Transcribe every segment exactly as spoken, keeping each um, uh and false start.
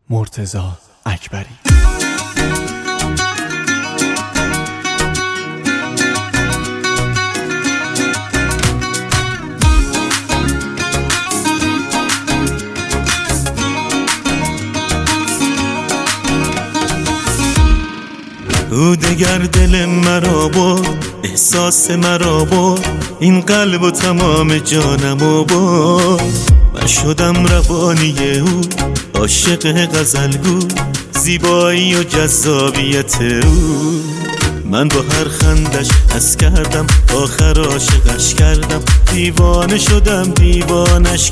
مرتضی اکبری. او دگر دل مرا برد، احساس مرا برد، این قلب و تمام جانمو برد. من شدم روانی او، عاشق غزلگو، زیبایی و جذابیت او. من با هر خندش حس کردم، آخر عاشقش کردم، دیوانه شدم دیوانش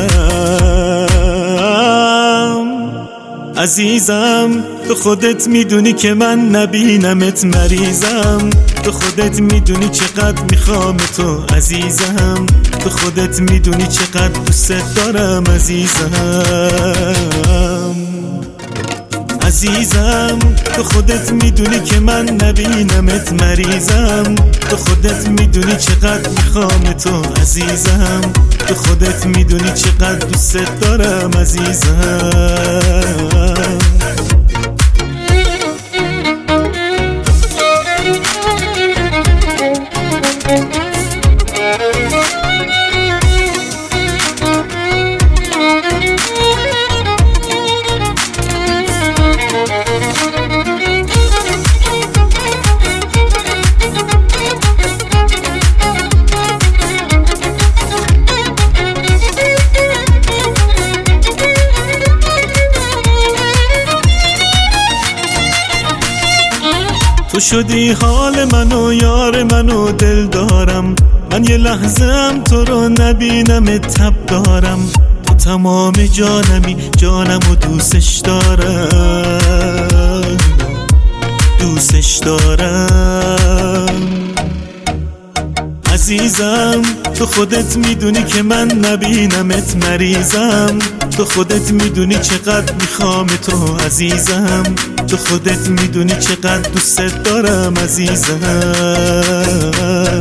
کردم. عزیزم تو خودت میدونی که من نبینمت مریضم، تو خودت میدونی چقدر میخوام تو عزیزم، تو خودت میدونی چقدر دوست دارم عزیزم. عزیزم تو خودت میدونی که من نبینمت مریضم، تو خودت میدونی چقدر میخوام تو عزیزم، تو خودت میدونی چقدر دوست دارم عزیزم. تو شدی حال منو، یار منو، دل دارم. من یه لحظه هم تو رو نبینم تب دارم. تو تمام جانمی، جانم و دوستش دارم، دوستش دارم. عزیزم تو خودت میدونی که من نبینمت مریضم، تو خودت میدونی چقدر میخوام تو عزیزم، تو خودت میدونی چقدر دوست دارم عزیزم.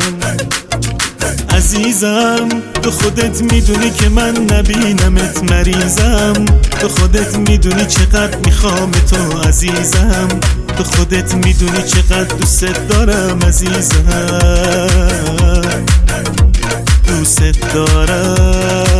عزیزم تو خودت میدونی که من نبینمت مریضم، تو خودت میدونی چقدر میخوام تو عزیزم، تو خودت میدونی چقدر دوست دارم عزیزم، دوست دارم.